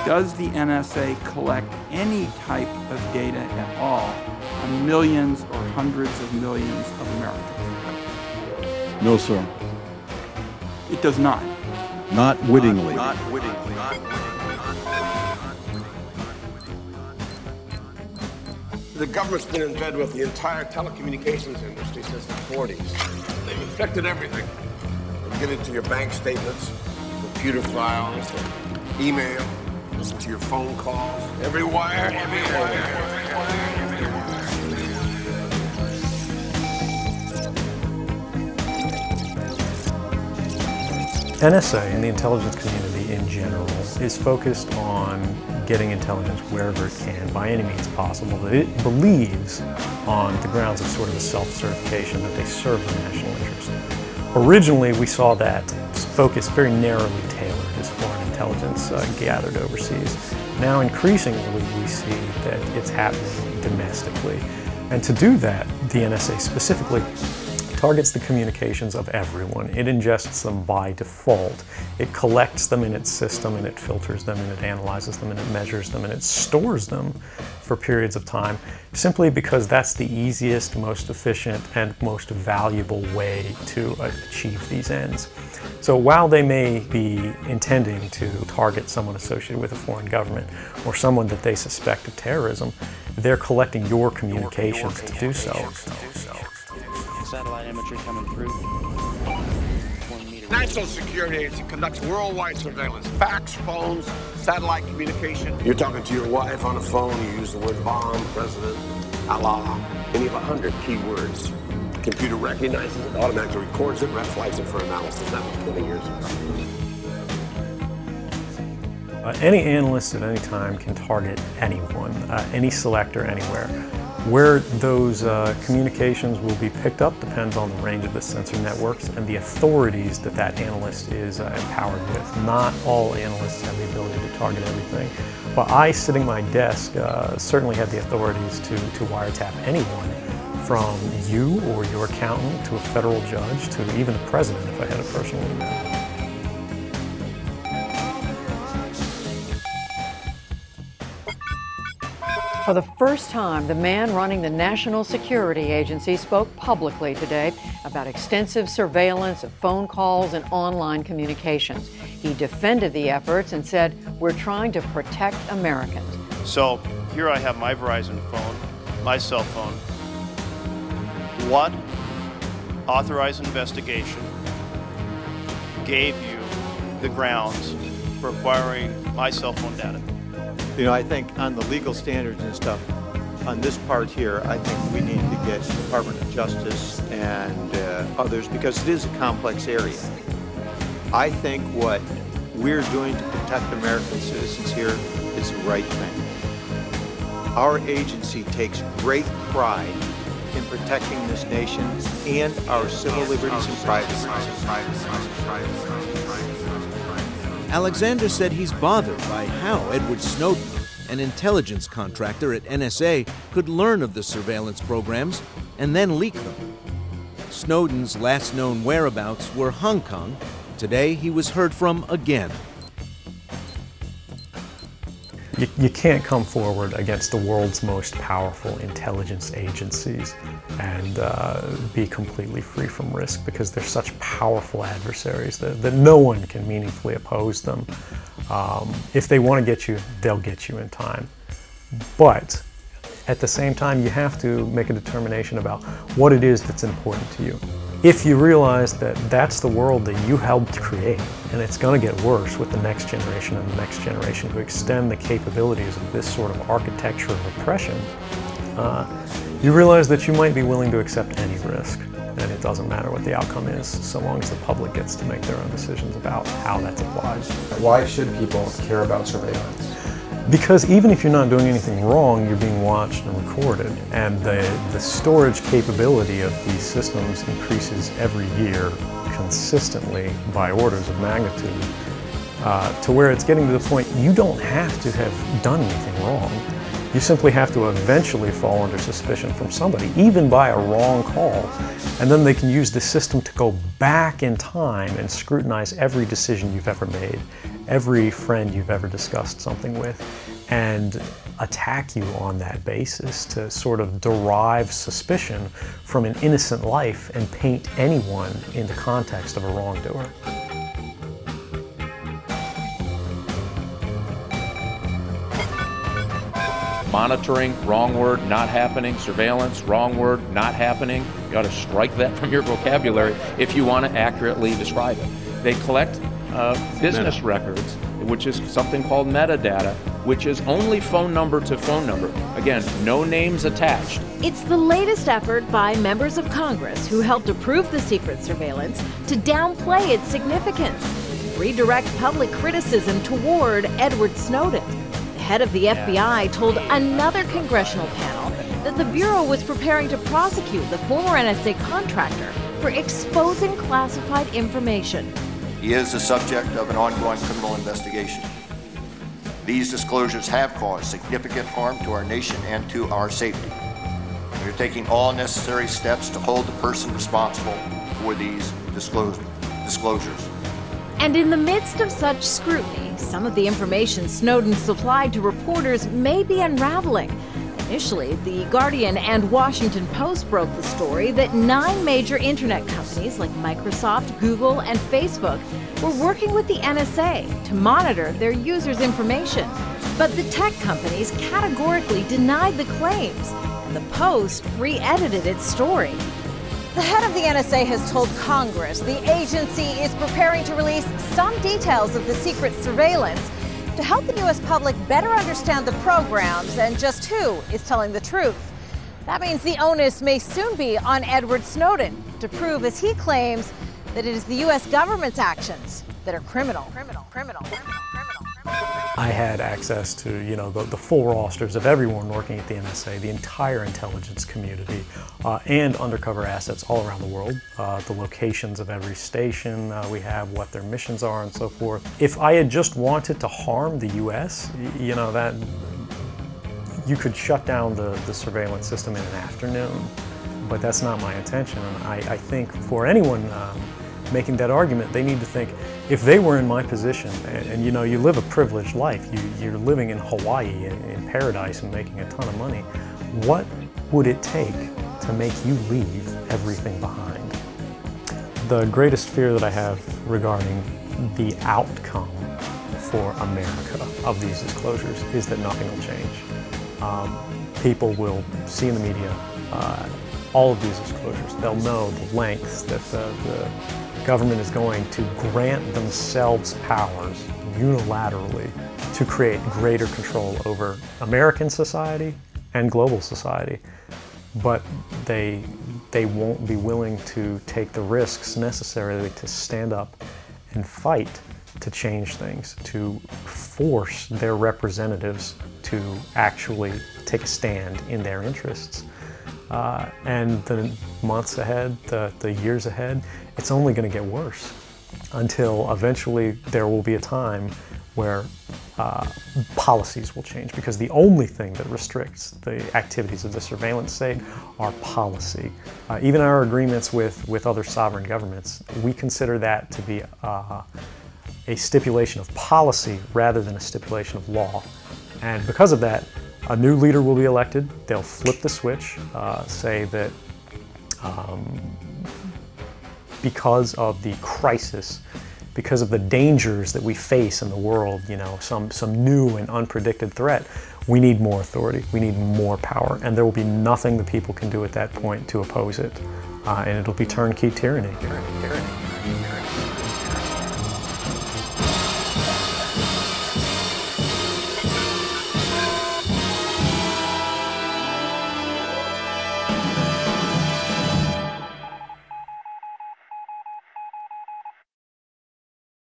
Does the NSA collect any type of data at all on millions or hundreds of millions of Americans? No, sir. It does not. Not wittingly. Not wittingly. The government's been in bed with the entire telecommunications industry since the 40s. They've infected everything. They get into your bank statements, computer files, email, listen to your phone calls, every wire, NSA and the intelligence community in general is focused on getting intelligence wherever it can by any means possible that it believes on the grounds of sort of a self-certification that they serve the national interest. Originally, we saw that focus very narrowly tailored as foreign intelligence gathered overseas. Now, increasingly, we see that it's happening domestically. And to do that, the NSA specifically targets the communications of everyone. It ingests them by default. It collects them in its system, and it filters them, and it analyzes them, and it measures them, and it stores them for periods of time, simply because that's the easiest, most efficient, and most valuable way to achieve these ends. So while they may be intending to target someone associated with a foreign government or someone that they suspect of terrorism, they're collecting your communications to do so. Satellite imagery coming through. National Security Agency conducts worldwide surveillance, fax, phones, satellite communication. You're talking to your wife on the phone, you use the word bomb, president, Allah, any of 100 keywords. Computer recognizes it, automatically records it, red flags it for analysis. That was 20 years ago. Any analyst at any time can target anyone, any selector anywhere. Where those communications will be picked up depends on the range of the sensor networks and the authorities that that analyst is empowered with. Not all analysts have the ability to target everything, but I, sitting at my desk, certainly had the authorities to wiretap anyone, from you or your accountant to a federal judge to even the president if I had a personal email. For the first time, the man running the National Security Agency spoke publicly today about extensive surveillance of phone calls and online communications. He defended the efforts and said, "We're trying to protect Americans." So here I have my Verizon phone, my cell phone. What authorized investigation gave you the grounds for acquiring my cell phone data? You know, I think on the legal standards and stuff, on this part here, I think we need to get the Department of Justice and others, because it is a complex area. I think what we're doing to protect American citizens here is the right thing. Our agency takes great pride in protecting this nation and our civil liberties and privacy. Alexander said he's bothered by how Edward Snowden, an intelligence contractor at NSA, could learn of the surveillance programs and then leak them. Snowden's last known whereabouts were Hong Kong. Today, he was heard from again. You can't come forward against the world's most powerful intelligence agencies and be completely free from risk, because they're such powerful adversaries that no one can meaningfully oppose them. If they want to get you, they'll get you in time. But at the same time, you have to make a determination about what it is that's important to you. If you realize that that's the world that you helped create, and it's going to get worse with the next generation and the next generation to extend the capabilities of this sort of architecture of oppression, you realize that you might be willing to accept any risk, and it doesn't matter what the outcome is, so long as the public gets to make their own decisions about how that's applied. Why should people care about surveillance? Because even if you're not doing anything wrong, you're being watched and recorded, and the storage capability of these systems increases every year consistently by orders of magnitude, to where it's getting to the point you don't have to have done anything wrong. You simply have to eventually fall under suspicion from somebody, even by a wrong call. And then they can use the system to go back in time and scrutinize every decision you've ever made, every friend you've ever discussed something with, and attack you on that basis to sort of derive suspicion from an innocent life and paint anyone in the context of a wrongdoer. Monitoring, wrong word, not happening. Surveillance, wrong word, not happening. You ought to strike that from your vocabulary if you want to accurately describe it. They collect business records, which is something called metadata, which is only phone number to phone number. Again, no names attached. It's the latest effort by members of Congress who helped approve the secret surveillance to downplay its significance, redirect public criticism toward Edward Snowden. The head of the FBI told another congressional panel that the Bureau was preparing to prosecute the former NSA contractor for exposing classified information. He is the subject of an ongoing criminal investigation. These disclosures have caused significant harm to our nation and to our safety. We are taking all necessary steps to hold the person responsible for these disclosures. And in the midst of such scrutiny, some of the information Snowden supplied to reporters may be unraveling. Initially, The Guardian and Washington Post broke the story that 9 major internet companies like Microsoft, Google, and Facebook were working with the NSA to monitor their users' information. But the tech companies categorically denied the claims, and the Post re-edited its story. The head of the NSA has told Congress the agency is preparing to release some details of the secret surveillance to help the U.S. public better understand the programs and just who is telling the truth. That means the onus may soon be on Edward Snowden to prove, as he claims, that it is the U.S. government's actions that are criminal. I had access to, the full rosters of everyone working at the NSA, the entire intelligence community, and undercover assets all around the world, the locations of every station we have, what their missions are, and so forth. If I had just wanted to harm the U.S., that you could shut down the surveillance system in an afternoon, but that's not my intention. And I think for anyone making that argument, they need to think, if they were in my position, and you live a privileged life, you're living in Hawaii in paradise and making a ton of money, what would it take to make you leave everything behind? The greatest fear that I have regarding the outcome for America of these disclosures is that nothing will change. People will see in the media all of these disclosures. They'll know the lengths that the government is going to grant themselves powers unilaterally to create greater control over American society and global society. But they won't be willing to take the risks necessarily to stand up and fight to change things, to force their representatives to actually take a stand in their interests. And the months ahead, the years ahead, it's only going to get worse until eventually there will be a time where policies will change, because the only thing that restricts the activities of the surveillance state are policy. Even our agreements with other sovereign governments, we consider that to be a stipulation of policy rather than a stipulation of law. And because of that, a new leader will be elected. They'll flip the switch, say that because of the crisis, because of the dangers that we face in the world, some new and unpredicted threat, we need more authority, we need more power, and there will be nothing the people can do at that point to oppose it. And it'll be turnkey tyranny.